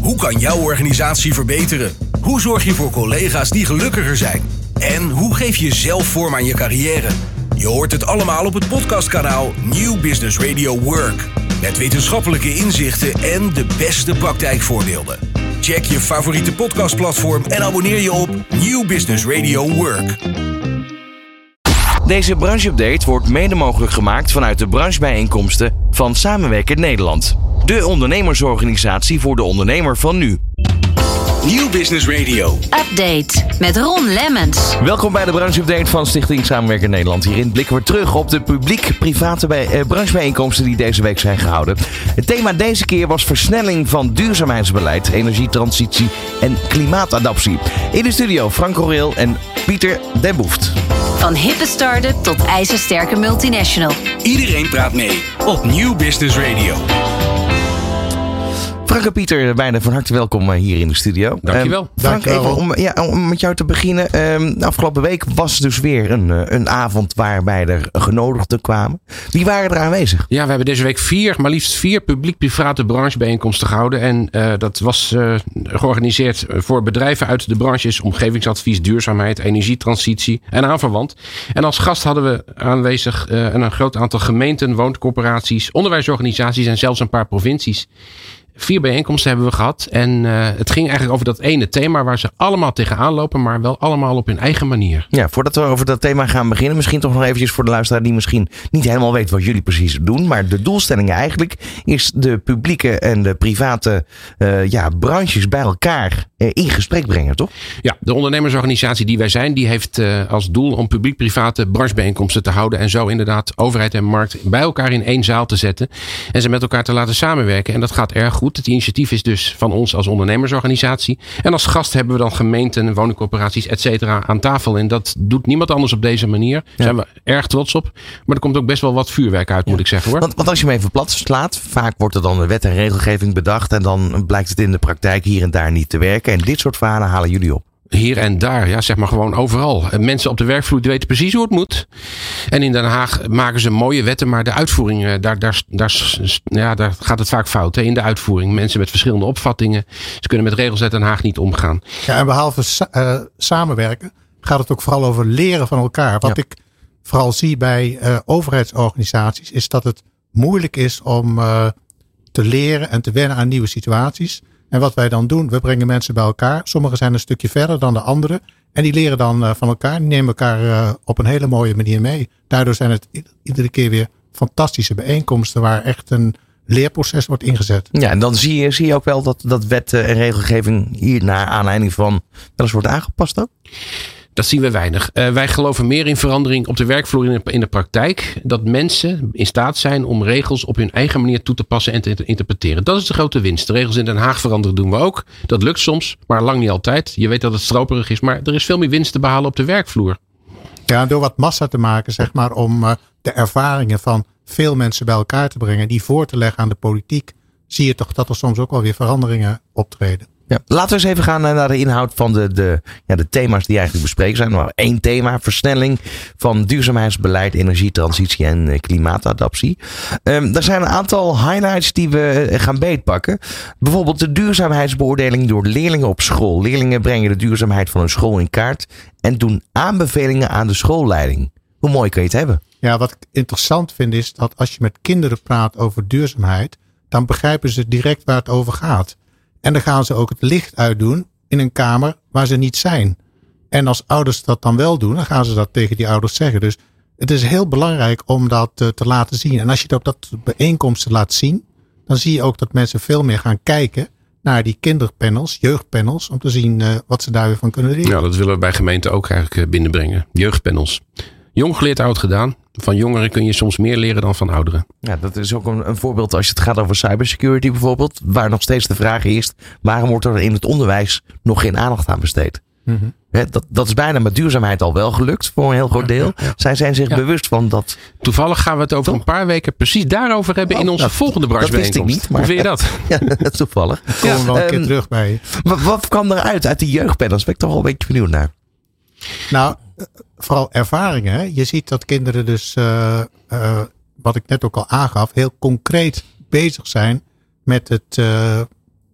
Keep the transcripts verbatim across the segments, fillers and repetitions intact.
Hoe kan jouw organisatie verbeteren? Hoe zorg je voor collega's die gelukkiger zijn? En hoe geef je zelf vorm aan je carrière? Je hoort het allemaal op het podcastkanaal New Business Radio Work. Met wetenschappelijke inzichten en de beste praktijkvoorbeelden. Check je favoriete podcastplatform en abonneer je op New Business Radio Work. Deze brancheupdate wordt mede mogelijk gemaakt vanuit de branchebijeenkomsten van Samenwerkend Nederland. De ondernemersorganisatie voor de ondernemer van nu. New Business Radio Update met Ron Lemmens. Welkom bij de brancheupdate van Stichting Samenwerkend Nederland. Hierin blikken we terug op de publiek-private bij, eh, branchebijeenkomsten die deze week zijn gehouden. Het thema deze keer was versnelling van duurzaamheidsbeleid, energietransitie en klimaatadaptie. In de studio Frank Coreel en Pieter Den Boeft. Van hippe start-up tot ijzersterke multinational. Iedereen praat mee op New Business Radio. Frank en Pieter, beiden van harte welkom hier in de studio. Dankjewel. Um, Frank, Dankjewel. even om, ja, om met jou te beginnen. Um, de afgelopen week was dus weer een, een avond waarbij er genodigden kwamen. Wie waren er aanwezig? Ja, we hebben deze week vier, maar liefst vier publiek-private branchebijeenkomsten gehouden. En uh, dat was uh, georganiseerd voor bedrijven uit de branches omgevingsadvies, duurzaamheid, energietransitie en aanverwant. En als gast hadden we aanwezig uh, een groot aantal gemeenten, wooncorporaties, onderwijsorganisaties en zelfs een paar provincies. Vier bijeenkomsten hebben we gehad. En uh, het ging eigenlijk over dat ene thema waar ze allemaal tegenaan lopen, maar wel allemaal op hun eigen manier. Ja, voordat we over dat thema gaan beginnen, misschien toch nog eventjes voor de luisteraar die misschien niet helemaal weet wat jullie precies doen. Maar de doelstelling eigenlijk is de publieke en de private uh, ja, branches bij elkaar uh, in gesprek brengen, toch? Ja, de ondernemersorganisatie die wij zijn, die heeft uh, als doel om publiek-private branchebijeenkomsten te houden. En zo inderdaad overheid en markt bij elkaar in één zaal te zetten. En ze met elkaar te laten samenwerken. En dat gaat erg goed. Het initiatief is dus van ons als ondernemersorganisatie. En als gast hebben we dan gemeenten, woningcorporaties, et cetera aan tafel. En dat doet niemand anders op deze manier. Daar zijn we erg trots op. Maar er komt ook best wel wat vuurwerk uit, moet ja. ik zeggen hoor. Want, want als je hem even plat slaat, vaak wordt er dan een wet en regelgeving bedacht. En dan blijkt het in de praktijk hier en daar niet te werken. En dit soort verhalen halen jullie op. Hier en daar, ja, zeg maar gewoon overal. Mensen op de werkvloer die weten precies hoe het moet. En in Den Haag maken ze mooie wetten, maar de uitvoering, daar, daar, daar, ja, daar gaat het vaak fout. Hè, in de uitvoering. Mensen met verschillende opvattingen. Ze kunnen met regels uit Den Haag niet omgaan. Ja, en behalve sa- uh, samenwerken gaat het ook vooral over leren van elkaar. Wat ja. ik vooral zie bij uh, overheidsorganisaties is dat het moeilijk is om uh, te leren en te wennen aan nieuwe situaties. En wat wij dan doen, we brengen mensen bij elkaar. Sommigen zijn een stukje verder dan de anderen. En die leren dan uh, van elkaar. Die nemen elkaar uh, op een hele mooie manier mee. Daardoor zijn het i- iedere keer weer fantastische bijeenkomsten waar echt een leerproces wordt ingezet. Ja, en dan zie je, zie je ook wel dat, dat wet en regelgeving hier naar aanleiding van wel eens wordt aangepast ook? Dat zien we weinig. Uh, wij geloven meer in verandering op de werkvloer in de, in de praktijk. Dat mensen in staat zijn om regels op hun eigen manier toe te passen en te interpreteren. Dat is de grote winst. De regels in Den Haag veranderen doen we ook. Dat lukt soms, maar lang niet altijd. Je weet dat het stroperig is, maar er is veel meer winst te behalen op de werkvloer. Ja, door wat massa te maken, zeg maar, om uh, de ervaringen van veel mensen bij elkaar te brengen, die voor te leggen aan de politiek, zie je toch dat er soms ook wel weer veranderingen optreden. Ja, laten we eens even gaan naar de inhoud van de, de, ja, de thema's die eigenlijk bespreken zijn. Maar één thema, versnelling van duurzaamheidsbeleid, energietransitie en uh, klimaatadaptie. Um, er zijn een aantal highlights die we gaan beetpakken. Bijvoorbeeld de duurzaamheidsbeoordeling door leerlingen op school. Leerlingen brengen de duurzaamheid van hun school in kaart en doen aanbevelingen aan de schoolleiding. Hoe mooi kun je het hebben? Ja, wat ik interessant vind is dat als je met kinderen praat over duurzaamheid, dan begrijpen ze direct waar het over gaat. En dan gaan ze ook het licht uitdoen in een kamer waar ze niet zijn. En als ouders dat dan wel doen, dan gaan ze dat tegen die ouders zeggen. Dus het is heel belangrijk om dat uh, te laten zien. En als je het op dat bijeenkomsten laat zien, dan zie je ook dat mensen veel meer gaan kijken naar die kinderpanels, jeugdpanels, om te zien uh, wat ze daar weer van kunnen leren. Ja, dat willen we bij gemeenten ook eigenlijk binnenbrengen. Jeugdpanels. Jong geleerd, oud gedaan. Van jongeren kun je soms meer leren dan van ouderen. Ja, dat is ook een, een voorbeeld als het gaat over cybersecurity bijvoorbeeld. Waar nog steeds de vraag is, waarom wordt er in het onderwijs nog geen aandacht aan besteed? Mm-hmm. He, dat, dat is bijna met duurzaamheid al wel gelukt voor een heel groot deel. Ja, ja, ja. Zij zijn zich ja. bewust van dat. Toevallig gaan we het over Toch? een paar weken precies daarover hebben oh, in onze nou, volgende branchebijeenkomst. Dat wist ik niet. Maar, hoe vind je dat? Ja, toevallig. Kom ja, nog een keer um, terug bij je. Wat, wat kwam eruit uit die jeugdpanels? Ben ik toch wel een beetje benieuwd naar. Nou, vooral ervaringen. Hè? Je ziet dat kinderen dus, uh, uh, wat ik net ook al aangaf, heel concreet bezig zijn met het uh,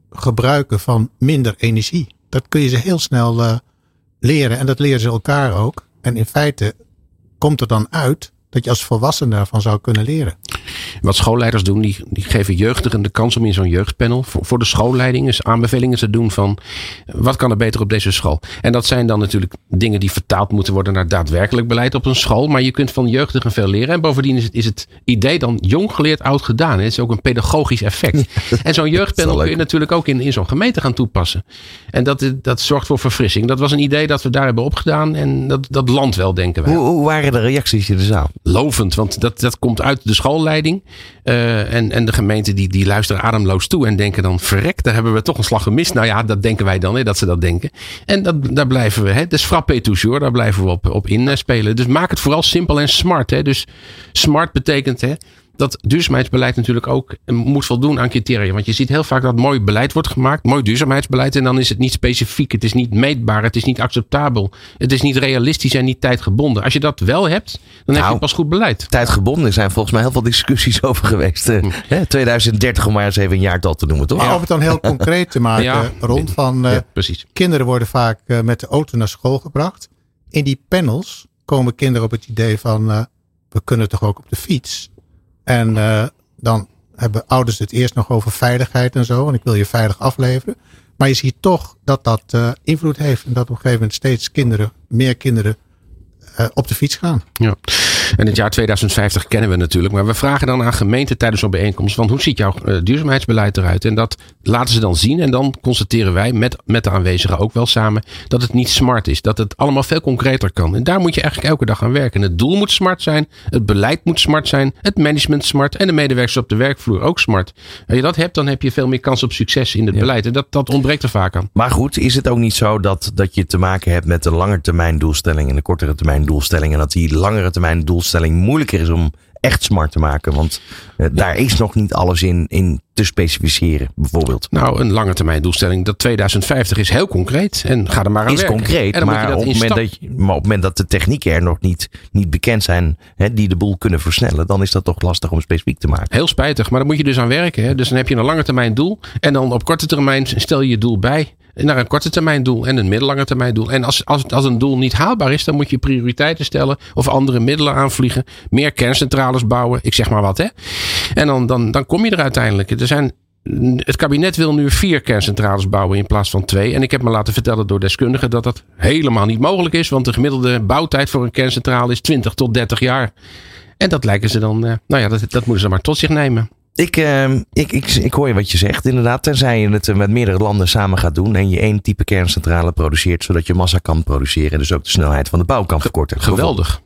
gebruiken van minder energie. Dat kun je ze heel snel uh, leren en dat leren ze elkaar ook. En in feite komt er dan uit dat je als volwassene daarvan zou kunnen leren. Wat schoolleiders doen, die, die geven jeugdigen de kans om in zo'n jeugdpanel voor, voor de schoolleiding eens aanbevelingen te doen van wat kan er beter op deze school. En dat zijn dan natuurlijk dingen die vertaald moeten worden naar daadwerkelijk beleid op een school. Maar je kunt van jeugdigen veel leren. En bovendien is het, is het idee dan jong geleerd, oud gedaan. Het is ook een pedagogisch effect. Ja, en zo'n jeugdpanel kun je natuurlijk ook in, in zo'n gemeente gaan toepassen. En dat, dat zorgt voor verfrissing. Dat was een idee dat we daar hebben opgedaan. En dat, dat landt wel, denken wij. Hoe, hoe waren de reacties in de zaal? Lovend, want dat, dat komt uit de schoolleiding. Uh, en, en de gemeente die, die luisteren ademloos toe en denken dan verrek, daar hebben we toch een slag gemist. Nou ja, dat denken wij dan, hè, dat ze dat denken. En dat, daar blijven we, hè, dus frappé toujours, daar blijven we op, op inspelen. Dus maak het vooral simpel en smart. Hè. Dus smart betekent hè, dat duurzaamheidsbeleid natuurlijk ook moet voldoen aan criteria. Want je ziet heel vaak dat mooi beleid wordt gemaakt. Mooi duurzaamheidsbeleid. En dan is het niet specifiek. Het is niet meetbaar. Het is niet acceptabel. Het is niet realistisch en niet tijdgebonden. Als je dat wel hebt, dan nou, heb je pas goed beleid. Tijdgebonden zijn volgens mij heel veel discussies over geweest. Uh, hè, tweeduizend dertig om maar eens even een jaartal te noemen, toch? Maar om het dan heel concreet te maken, ja, rond van uh, ja, precies. Kinderen worden vaak uh, met de auto naar school gebracht. In die panels komen kinderen op het idee van uh, we kunnen toch ook op de fiets. En uh, dan hebben ouders het eerst nog over veiligheid en zo. En ik wil je veilig afleveren. Maar je ziet toch dat dat uh, invloed heeft. En dat op een gegeven moment steeds kinderen, meer kinderen uh, op de fiets gaan. Ja. En het jaar tweeduizend vijftig kennen we natuurlijk. Maar we vragen dan aan gemeenten tijdens zo'n bijeenkomst. Van hoe ziet jouw uh, duurzaamheidsbeleid eruit? En dat laten ze dan zien. En dan constateren wij met, met de aanwezigen ook wel samen. Dat het niet smart is. Dat het allemaal veel concreter kan. En daar moet je eigenlijk elke dag aan werken. Het doel moet smart zijn. Het beleid moet smart zijn. Het management smart. En de medewerkers op de werkvloer ook smart. Als je dat hebt, dan heb je veel meer kans op succes in het ja. beleid. En dat, dat ontbreekt er vaak aan. Maar goed, is het ook niet zo dat, dat je te maken hebt met de lange termijn doelstelling en de kortere termijn doelstelling. En dat die langere termijn doelstelling moeilijker is om echt smart te maken. Want uh, ja. daar is nog niet alles in, in te specificeren, bijvoorbeeld. Nou, een lange termijn doelstelling. Dat tweeduizend vijftig is heel concreet. En ga er maar aan is werken. Is concreet, maar op, moment dat je, maar op het moment dat de technieken er nog niet, niet bekend zijn, hè, die de boel kunnen versnellen, dan is dat toch lastig om specifiek te maken. Heel spijtig, maar daar moet je dus aan werken. Hè. Dus dan heb je een lange termijn doel. En dan op korte termijn stel je je doel bij. Naar een korte termijn doel en een middellange termijn doel. En als, als, als een doel niet haalbaar is, dan moet je prioriteiten stellen of andere middelen aanvliegen. Meer kerncentrales bouwen. Ik zeg maar wat, hè. En dan, dan, dan kom je er uiteindelijk. Er zijn, het kabinet wil nu vier kerncentrales bouwen in plaats van twee. En ik heb me laten vertellen door deskundigen dat dat helemaal niet mogelijk is. Want de gemiddelde bouwtijd voor een kerncentrale is twintig tot dertig jaar. En dat lijken ze dan, nou ja, dat, dat moeten ze maar tot zich nemen. Ik, uh, ik, ik, ik hoor je wat je zegt, inderdaad. Tenzij je het met meerdere landen samen gaat doen en je één type kerncentrale produceert, zodat je massa kan produceren en dus ook de snelheid van de bouw kan verkorten. Geweldig.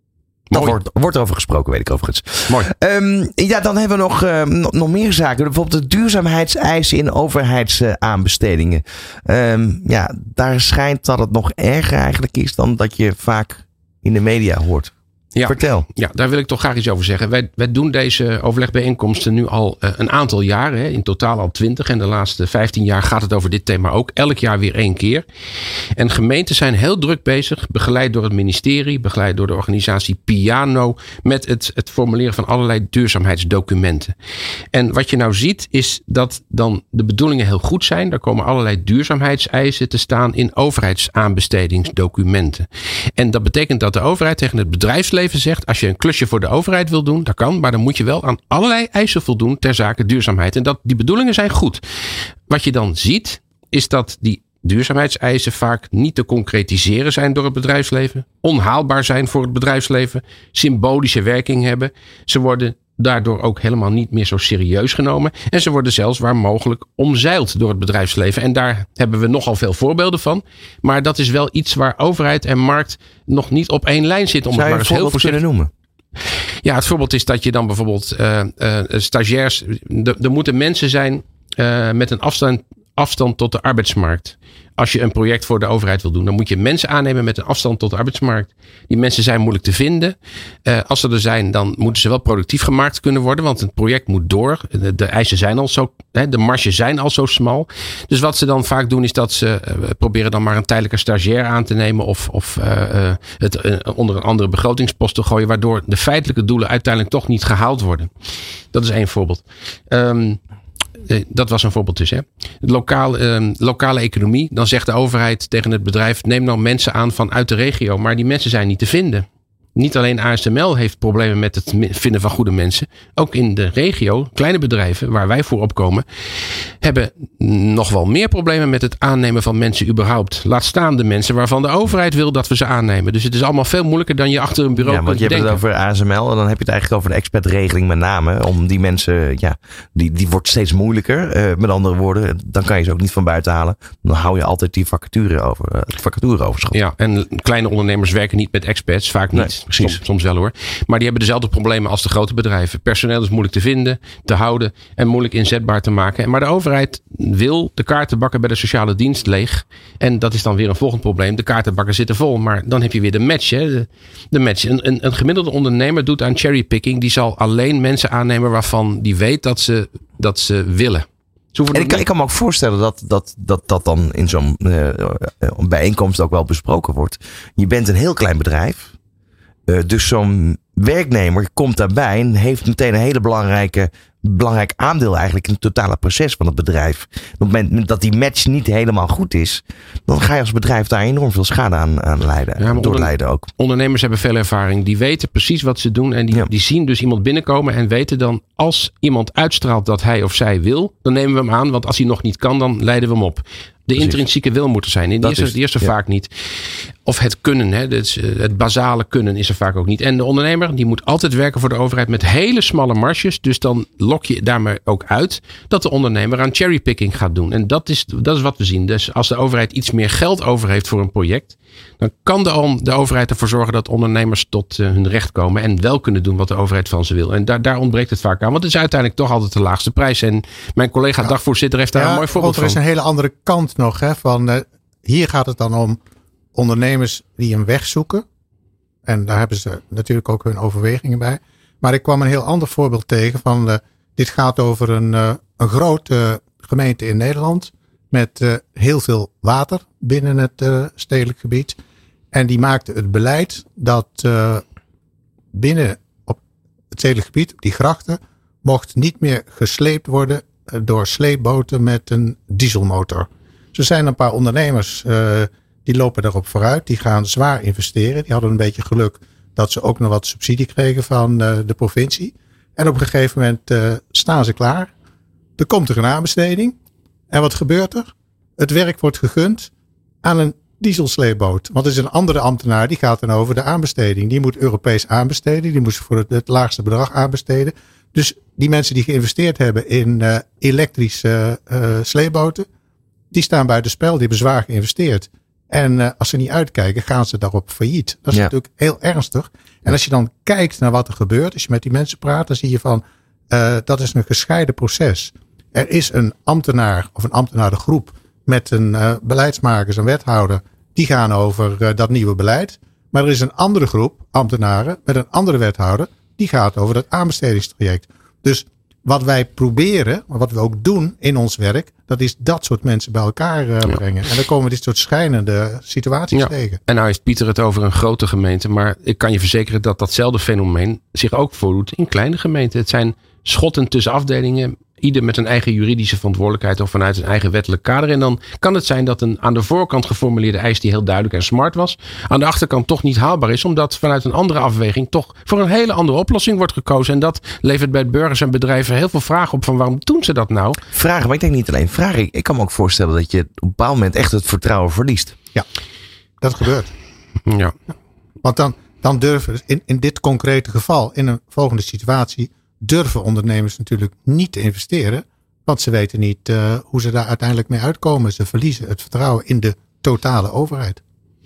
Dat wordt, wordt over gesproken, weet ik overigens. Mooi. Um, ja, dan hebben we nog, uh, nog, nog meer zaken. Bijvoorbeeld de duurzaamheidseisen in overheidsaanbestedingen. Uh, um, ja, daar schijnt dat het nog erger eigenlijk is dan dat je vaak in de media hoort. Ja, Vertel. Ja, daar wil ik toch graag iets over zeggen. Wij, wij doen deze overlegbijeenkomsten nu al uh, een aantal jaren. Hè, in totaal al twintig. En de laatste vijftien jaar gaat het over dit thema ook. Elk jaar weer één keer. En gemeenten zijn heel druk bezig. Begeleid door het ministerie. Begeleid door de organisatie Piano. Met het, het formuleren van allerlei duurzaamheidsdocumenten. En wat je nou ziet is dat dan de bedoelingen heel goed zijn. Daar komen allerlei duurzaamheidseisen te staan in overheidsaanbestedingsdocumenten. En dat betekent dat de overheid tegen het bedrijfsleven zegt, als je een klusje voor de overheid wil doen, dat kan, maar dan moet je wel aan allerlei eisen voldoen ter zake duurzaamheid. En dat, die bedoelingen zijn goed. Wat je dan ziet, is dat die duurzaamheidseisen vaak niet te concretiseren zijn door het bedrijfsleven, onhaalbaar zijn voor het bedrijfsleven, symbolische werking hebben. Ze worden daardoor ook helemaal niet meer zo serieus genomen. En ze worden zelfs waar mogelijk omzeild door het bedrijfsleven. En daar hebben we nogal veel voorbeelden van. Maar dat is wel iets waar overheid en markt nog niet op één lijn zitten. Om Zou je het maar eens heel voorbeeld kunnen noemen? Ja, het voorbeeld is dat je dan bijvoorbeeld uh, uh, stagiairs. Er moeten mensen zijn uh, met een afstand, afstand tot de arbeidsmarkt. Als je een project voor de overheid wil doen, dan moet je mensen aannemen met een afstand tot de arbeidsmarkt. Die mensen zijn moeilijk te vinden. Uh, als ze er zijn, dan moeten ze wel productief gemaakt kunnen worden. Want het project moet door. De, de eisen zijn al zo, hè, de marges zijn al zo smal. Dus wat ze dan vaak doen, is dat ze uh, proberen dan maar een tijdelijke stagiair aan te nemen. Of, of uh, uh, het uh, onder een andere begrotingspost te gooien. Waardoor de feitelijke doelen uiteindelijk toch niet gehaald worden. Dat is één voorbeeld. Um, uh, dat was een voorbeeld dus. Hè. Lokaal, uh, lokale economie. Dan zegt de overheid tegen het bedrijf, neem nou mensen aan vanuit de regio. Maar die mensen zijn niet te vinden. Niet alleen A S M L heeft problemen met het vinden van goede mensen. Ook in de regio, kleine bedrijven waar wij voor opkomen, hebben nog wel meer problemen met het aannemen van mensen überhaupt. Laat staan de mensen waarvan de overheid wil dat we ze aannemen. Dus het is allemaal veel moeilijker dan je achter een bureau ja, kunt bedenken. Ja, want je hebt het over A S M L en dan heb je het eigenlijk over de expertregeling met name. Om die mensen, ja, die, die wordt steeds moeilijker. Uh, met andere woorden, dan kan je ze ook niet van buiten halen. Dan hou je altijd die vacature over, uh, het vacatureoverschot. Ja, en kleine ondernemers werken niet met experts, vaak niet. Nee. Precies. Soms, soms wel hoor. Maar die hebben dezelfde problemen als de grote bedrijven. Personeel is moeilijk te vinden, te houden en moeilijk inzetbaar te maken. Maar de overheid wil de kaartenbakken bij de sociale dienst leeg. En dat is dan weer een volgend probleem. De kaartenbakken zitten vol. Maar dan heb je weer de match. Hè? De, de match. Een, een, een gemiddelde ondernemer doet aan cherrypicking. Die zal alleen mensen aannemen waarvan die weet dat ze, dat ze willen. En ik kan, ik kan me ook voorstellen dat dat, dat, dat dan in zo'n uh, bijeenkomst ook wel besproken wordt. Je bent een heel klein bedrijf. Uh, dus zo'n werknemer komt daarbij en heeft meteen een hele belangrijke, belangrijk aandeel eigenlijk in het totale proces van het bedrijf. Op het moment dat die match niet helemaal goed is, dan ga je als bedrijf daar enorm veel schade aan, aan leiden. Ja, door leiden ook. Ondernemers hebben veel ervaring. Die weten precies wat ze doen en die, ja. die zien dus iemand binnenkomen en weten dan als iemand uitstraalt dat hij of zij wil, dan nemen we hem aan. Want als hij nog niet kan, dan leiden we hem op. De intrinsieke wil moet er zijn. En die is er, die is er ja. vaak niet. Of het kunnen. Hè, het, het basale kunnen is er vaak ook niet. En de ondernemer die moet altijd werken voor de overheid met hele smalle marges. Dus dan lok je daarmee ook uit dat de ondernemer aan cherrypicking gaat doen. En dat is, dat is wat we zien. Dus als de overheid iets meer geld over heeft voor een project, dan kan de, de overheid ervoor zorgen dat ondernemers tot uh, hun recht komen en wel kunnen doen wat de overheid van ze wil. En daar, daar ontbreekt het vaak aan. Want het is uiteindelijk toch altijd de laagste prijs. En mijn collega ja. dagvoorzitter heeft daar ja, een mooi voorbeeld van. Er is een hele andere kant nog. Hè, van, uh, hier gaat het dan om ondernemers die een weg zoeken. En daar hebben ze natuurlijk ook hun overwegingen bij. Maar ik kwam een heel ander voorbeeld tegen. Van, uh, dit gaat over een, uh, een grote uh, gemeente in Nederland. Met uh, heel veel water binnen het uh, stedelijk gebied. En die maakte het beleid dat uh, binnen op het stedelijk gebied, die grachten, mocht niet meer gesleept worden uh, door sleepboten met een dieselmotor. Er zijn een paar ondernemers uh, die lopen daarop vooruit. Die gaan zwaar investeren. Die hadden een beetje geluk dat ze ook nog wat subsidie kregen van uh, de provincie. En op een gegeven moment uh, staan ze klaar. Er komt er een aanbesteding. En wat gebeurt er? Het werk wordt gegund aan een dieselsleepboot. Want er is een andere ambtenaar die gaat dan over de aanbesteding. Die moet Europees aanbesteden. Die moet voor het, het laagste bedrag aanbesteden. Dus die mensen die geïnvesteerd hebben in uh, elektrische uh, sleepboten, die staan buitenspel. Die hebben zwaar geïnvesteerd. En uh, als ze niet uitkijken, gaan ze daarop failliet. Dat is ja. natuurlijk heel ernstig. En als je dan kijkt naar wat er gebeurt, als je met die mensen praat, dan zie je van, uh, dat is een gescheiden proces. Er is een ambtenaar of een ambtenarengroep met een uh, beleidsmakers, een wethouder. Die gaan over uh, dat nieuwe beleid. Maar er is een andere groep ambtenaren met een andere wethouder. Die gaat over dat aanbestedingstraject. Dus wat wij proberen, wat we ook doen in ons werk, dat is dat soort mensen bij elkaar uh, brengen. Ja. En dan komen we dit soort schijnende situaties ja. tegen. En nou heeft Pieter het over een grote gemeente. Maar ik kan je verzekeren dat datzelfde fenomeen zich ook voordoet in kleine gemeenten. Het zijn schotten tussen afdelingen. Ieder met een eigen juridische verantwoordelijkheid of vanuit een eigen wettelijk kader. En dan kan het zijn dat een aan de voorkant geformuleerde eis die heel duidelijk en smart was, aan de achterkant toch niet haalbaar is. Omdat vanuit een andere afweging toch voor een hele andere oplossing wordt gekozen. En dat levert bij burgers en bedrijven heel veel vragen op van waarom doen ze dat nou? Vragen, maar ik denk niet alleen vragen. Ik kan me ook voorstellen dat je op een bepaald moment echt het vertrouwen verliest. Ja, dat gebeurt. Ja. Want dan, dan durven, in, in dit concrete geval, in een volgende situatie, durven ondernemers natuurlijk niet te investeren. Want ze weten niet uh, hoe ze daar uiteindelijk mee uitkomen. Ze verliezen het vertrouwen in de totale overheid.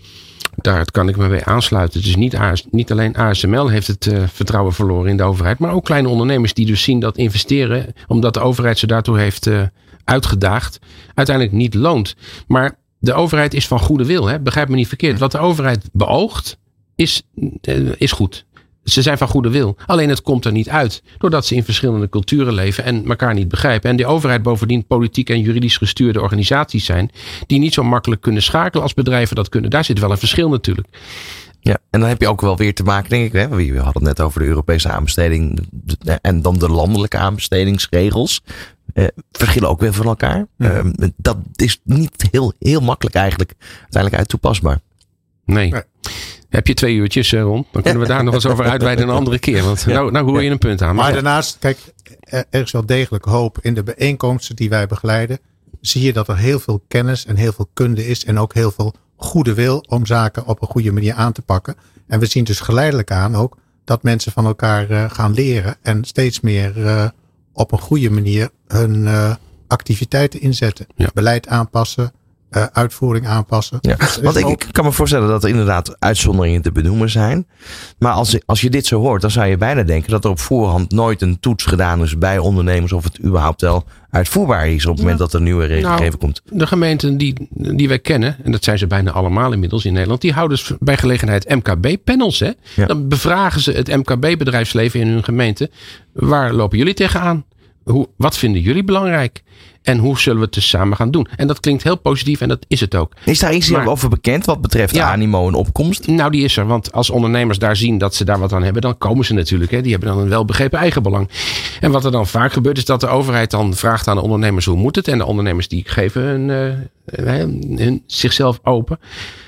Daar kan ik me bij aansluiten. Dus niet, A S, niet alleen A S M L heeft het uh, vertrouwen verloren in de overheid. Maar ook kleine ondernemers die dus zien dat investeren, omdat de overheid ze daartoe heeft uh, uitgedaagd, uiteindelijk niet loont. Maar de overheid is van goede wil. Hè? Begrijp me niet verkeerd. Wat de overheid beoogt is, uh, is goed. Ze zijn van goede wil. Alleen het komt er niet uit. Doordat ze in verschillende culturen leven en elkaar niet begrijpen. En de overheid bovendien politiek en juridisch gestuurde organisaties zijn. Die niet zo makkelijk kunnen schakelen als bedrijven dat kunnen. Daar zit wel een verschil natuurlijk. Ja, en dan heb je ook wel weer te maken, denk ik. Hè? We hadden het net over de Europese aanbesteding en dan de landelijke aanbestedingsregels. uh, verschillen ook weer van elkaar. Ja. Uh, dat is niet heel, heel makkelijk eigenlijk uiteindelijk uit toepasbaar. Nee. nee. Heb je twee uurtjes, Ron? Dan kunnen we daar nog eens over uitweiden een andere keer. Want ja. nou, nou hoor je een punt aan. Maar, maar daarnaast, kijk, er is wel degelijk hoop. In de bijeenkomsten die wij begeleiden, zie je dat er heel veel kennis en heel veel kunde is. En ook heel veel goede wil om zaken op een goede manier aan te pakken. En we zien dus geleidelijk aan ook dat mensen van elkaar uh, gaan leren. En steeds meer uh, op een goede manier hun uh, activiteiten inzetten. Ja. Beleid aanpassen. Uh, uitvoering aanpassen. Ja, want ik, ik kan me voorstellen dat er inderdaad uitzonderingen te benoemen zijn. Maar als, als je dit zo hoort, dan zou je bijna denken dat er op voorhand nooit een toets gedaan is bij ondernemers of het überhaupt wel uitvoerbaar is op het ja. moment dat er nieuwe regelgeving nou, komt. De gemeenten die, die wij kennen, en dat zijn ze bijna allemaal inmiddels in Nederland, die houden dus bij gelegenheid M K B-panels. Hè? Ja. Dan bevragen ze het M K B-bedrijfsleven in hun gemeente. Waar lopen jullie tegenaan? Hoe, wat vinden jullie belangrijk? En hoe zullen we het dus samen gaan doen? En dat klinkt heel positief en dat is het ook. Is daar iets maar, over bekend wat betreft ja, animo en opkomst? Nou, die is er. Want als ondernemers daar zien dat ze daar wat aan hebben, dan komen ze natuurlijk. Hè. Die hebben dan een welbegrepen eigenbelang. En wat er dan vaak gebeurt is dat de overheid dan vraagt aan de ondernemers hoe moet het. En de ondernemers die geven hun, uh, hun, zichzelf open.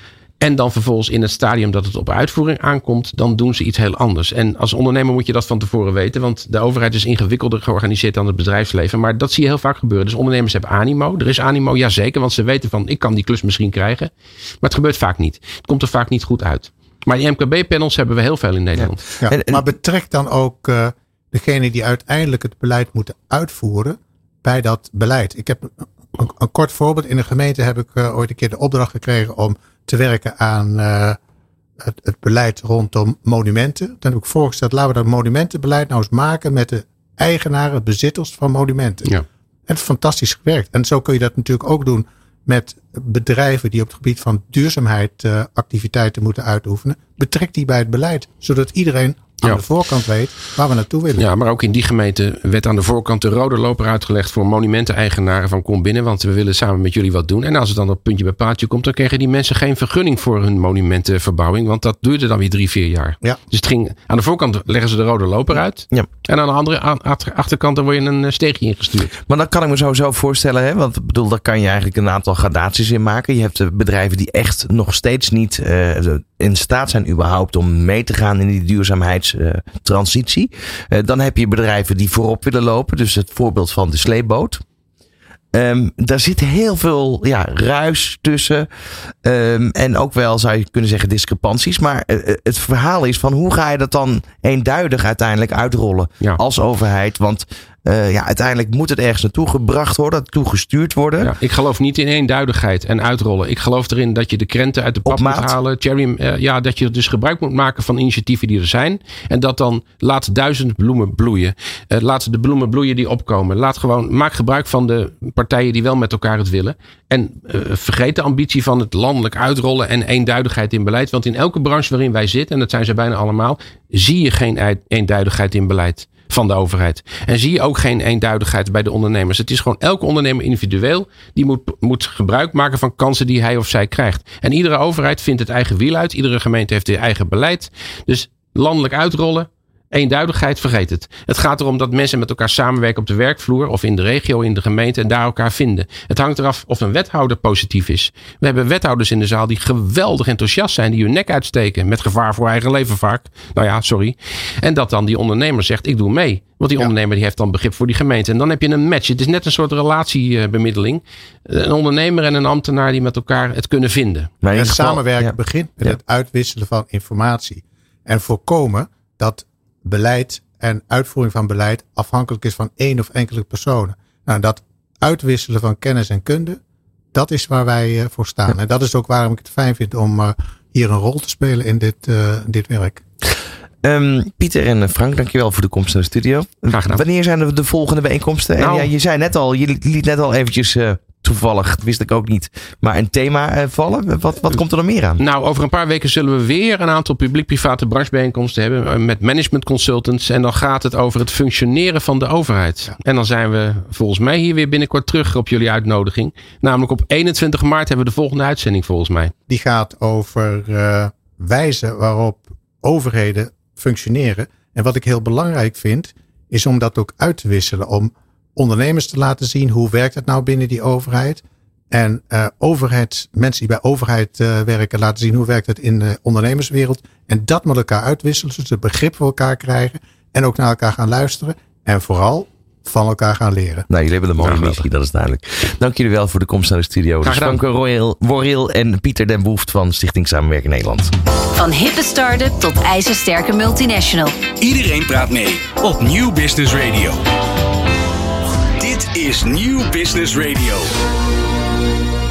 En dan vervolgens in het stadium dat het op uitvoering aankomt, dan doen ze iets heel anders. En als ondernemer moet je dat van tevoren weten. Want de overheid is ingewikkelder georganiseerd dan het bedrijfsleven. Maar dat zie je heel vaak gebeuren. Dus ondernemers hebben animo. Er is animo, jazeker. Want ze weten van, ik kan die klus misschien krijgen. Maar het gebeurt vaak niet. Het komt er vaak niet goed uit. Maar die M K B-panels hebben we heel veel in Nederland. Ja, ja, maar betrek dan ook uh, degene die uiteindelijk het beleid moeten uitvoeren bij dat beleid. Ik heb een, een kort voorbeeld. In een gemeente heb ik uh, ooit een keer de opdracht gekregen om te werken aan uh, het, het beleid rondom monumenten. Dan heb ik voorgesteld, laten we dat monumentenbeleid nou eens maken met de eigenaren, bezitters van monumenten. Ja. En het is fantastisch gewerkt. En zo kun je dat natuurlijk ook doen met bedrijven die op het gebied van duurzaamheid uh, activiteiten moeten uitoefenen. Betrek die bij het beleid, zodat iedereen aan ja. de voorkant weet waar we naartoe willen. Ja, maar ook in die gemeente werd aan de voorkant de rode loper uitgelegd voor monumenteneigenaren van kom binnen, want we willen samen met jullie wat doen. En als het dan op puntje bij paaltje komt, dan kregen die mensen geen vergunning voor hun monumentenverbouwing, want dat duurde dan weer drie, vier jaar. Ja. Dus het ging, aan de voorkant leggen ze de rode loper uit. Ja. En aan de andere aan, achterkant dan word je een steegje ingestuurd. Maar dan kan ik me sowieso voorstellen, hè, want ik bedoel, daar kan je eigenlijk een aantal gradaties in maken. Je hebt de bedrijven die echt nog steeds niet uh, in staat zijn überhaupt om mee te gaan in die duurzaamheidstransitie. Uh, dan heb je bedrijven die voorop willen lopen. Dus het voorbeeld van de sleepboot. Um, daar zit heel veel ja, ruis tussen. Um, en ook wel, zou je kunnen zeggen, discrepanties. Maar uh, het verhaal is van hoe ga je dat dan eenduidig uiteindelijk uitrollen ja. als overheid? Want uh, ja, uiteindelijk moet het ergens naartoe gebracht worden, naartoe gestuurd worden. Ja, ik geloof niet in eenduidigheid en uitrollen. Ik geloof erin dat je de krenten uit de pap moet halen. Cherry, uh, ja, dat je dus gebruik moet maken van initiatieven die er zijn. En dat dan laat duizend bloemen bloeien. Uh, laat de bloemen bloeien die opkomen. Laat gewoon, maak gebruik van de partijen die wel met elkaar het willen. En uh, vergeet de ambitie van het landelijk uitrollen en eenduidigheid in beleid. Want in elke branche waarin wij zitten, en dat zijn ze bijna allemaal, zie je geen eenduidigheid in beleid van de overheid. En zie je ook geen eenduidigheid bij de ondernemers. Het is gewoon elke ondernemer individueel die moet, moet gebruik maken van kansen die hij of zij krijgt. En iedere overheid vindt het eigen wiel uit. Iedere gemeente heeft haar eigen beleid. Dus landelijk uitrollen, eenduidigheid, vergeet het. Het gaat erom dat mensen met elkaar samenwerken op de werkvloer of in de regio, in de gemeente en daar elkaar vinden. Het hangt eraf of een wethouder positief is. We hebben wethouders in de zaal die geweldig enthousiast zijn, die hun nek uitsteken met gevaar voor eigen leven vaak. Nou ja, sorry. En dat dan die ondernemer zegt, ik doe mee. Want die ja. ondernemer die heeft dan begrip voor die gemeente. En dan heb je een match. Het is net een soort relatiebemiddeling. Een ondernemer en een ambtenaar die met elkaar het kunnen vinden. Maar en samenwerken ja. begint met ja. het uitwisselen van informatie. En voorkomen dat beleid en uitvoering van beleid afhankelijk is van één of enkele personen. Nou, dat uitwisselen van kennis en kunde, dat is waar wij uh, voor staan. Ja. En dat is ook waarom ik het fijn vind om uh, hier een rol te spelen in dit, uh, dit werk. Um, Pieter en Frank, dankjewel voor de komst naar de studio. Graag gedaan. Wanneer zijn de, de volgende bijeenkomsten? Nou, en ja, je zei net al, je liet net al eventjes uh, toevallig, dat wist ik ook niet, maar een thema uh, vallen. Wat, wat komt er dan meer aan? Nou, over een paar weken zullen we weer een aantal publiek-private branchebijeenkomsten hebben met management consultants. En dan gaat het over het functioneren van de overheid. Ja. En dan zijn we volgens mij hier weer binnenkort terug op jullie uitnodiging. Namelijk op eenentwintig maart hebben we de volgende uitzending volgens mij. Die gaat over uh, wijze waarop overheden functioneren. En wat ik heel belangrijk vind, is om dat ook uit te wisselen. Om ondernemers te laten zien hoe werkt het nou binnen die overheid. En uh, overheid, mensen die bij overheid uh, werken laten zien hoe werkt het in de ondernemerswereld. En dat met elkaar uitwisselen, zodat ze begrip voor elkaar krijgen. En ook naar elkaar gaan luisteren. En vooral van elkaar gaan leren. Nou, jullie hebben een mooie Ja, missie, dat is duidelijk. Dank jullie wel voor de komst naar de studio. Graag gedaan. Franco Worreel en Pieter den Boeft van Stichting Samenwerken Nederland. Van hippe start-up tot ijzersterke multinational. Iedereen praat mee op Nieuw Business Radio. Dit is Nieuw Business Radio.